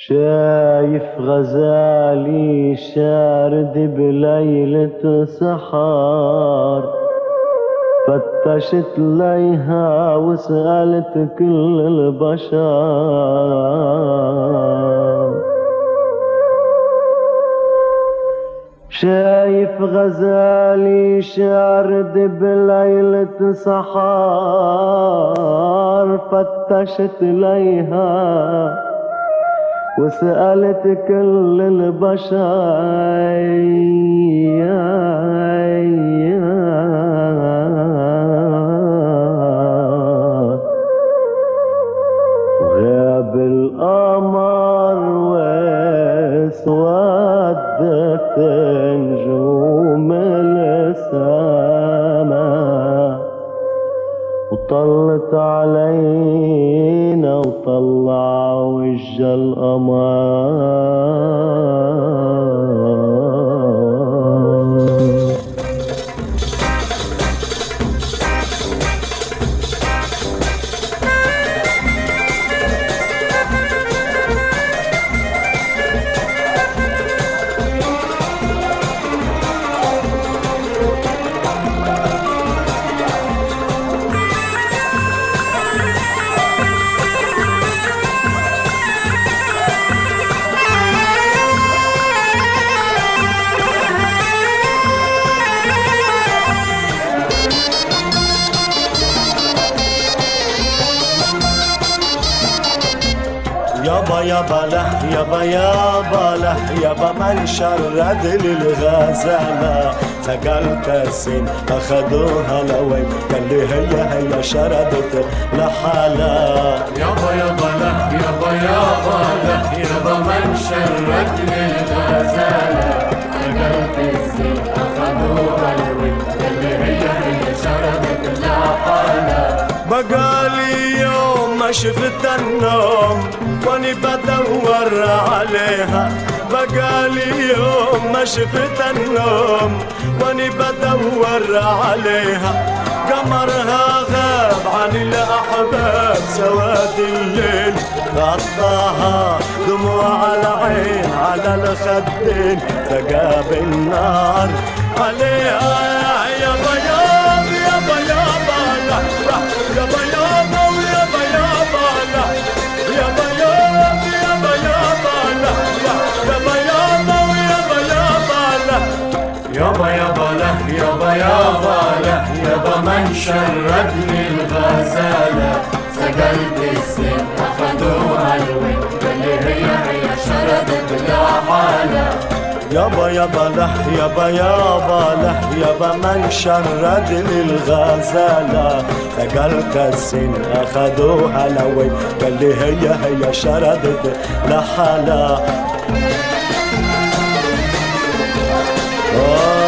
شايف غزالي شارد بليلة سحار، فتشت ليها وسألت كل البشر. شايف غزالي شارد بليلة سحار، فتشت ليها وسألت كل البشر. وغاب القمر واسودت نجوم السما، وطلت علينا وطلع وجه القمر. يابا يابا له يابا يابا له يابا من شرد للغزالة، سقلت السن أخذوها لوين قال لي هي شردت لحالة. يابا يابا له يابا يابا له يابا من شرد للغزالة، سقلت السن أخذوها لوين قال لي هي شردت لحالة. بقالي يوم ما شفت النوم واني بدور عليها، بقالي يوم ما شفت النوم واني بدور عليها. قمرها غاب عن الأحباب، سواد الليل غطاها دموع العين على الخدين، ثقاب النار عليها. يابا يابا يابا يابا لا يابا يابا ويابا يابا لا يابا يابا يابا يابا لا يابا يابا ويابا يابا لا. يابا يابا له يابا يابا له يابا من شرد للغزالة، سقلت السن أخذوها الوين قال لي هي شردت لحالة. يابا يابا له يابا يابا له يابا من شرد للغزالة، ثقلت السن أخذوها لوين قال لي هي شردت لحالة.